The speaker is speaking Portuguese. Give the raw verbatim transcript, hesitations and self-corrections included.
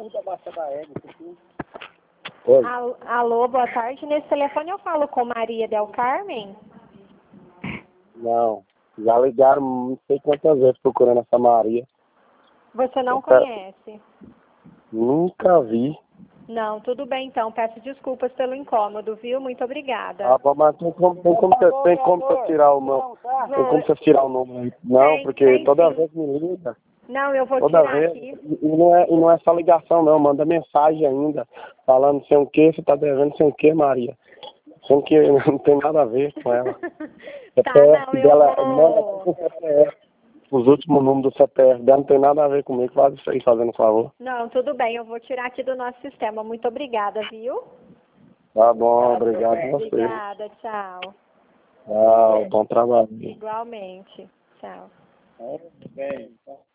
da Baixa da Égua. Oi. Alô, alô, boa tarde. Nesse telefone eu falo com Maria Del Carmen? Não. Já ligaram não sei quantas vezes procurando essa Maria. Você não Eu pe- conhece? Nunca vi. Não, tudo bem então. Peço desculpas pelo incômodo, viu? Muito obrigada. Ah, bom, mas tem como, tem como, você, tem como você tirar o meu. Tem como você tirar o número aí? Não, Tem, porque tem toda sim. vez me liga. Não, eu vou Toda tirar vez. aqui. E não, é, e não é só ligação, não. Manda mensagem ainda. Falando sei o que, você tá devendo sei o que, Maria. Sendo que não tem nada a ver com ela. O Tá, C P F não, eu dela, manda vou... pro C P F. Os últimos números do C P F dela não tem nada a ver comigo. Faz isso aí, fazendo favor. Não, tudo bem, eu vou tirar aqui do nosso sistema. Muito obrigada, viu? Tá bom, obrigado a você. Obrigada, tchau. Tchau, bom trabalho. Igualmente. Tchau. É, bem.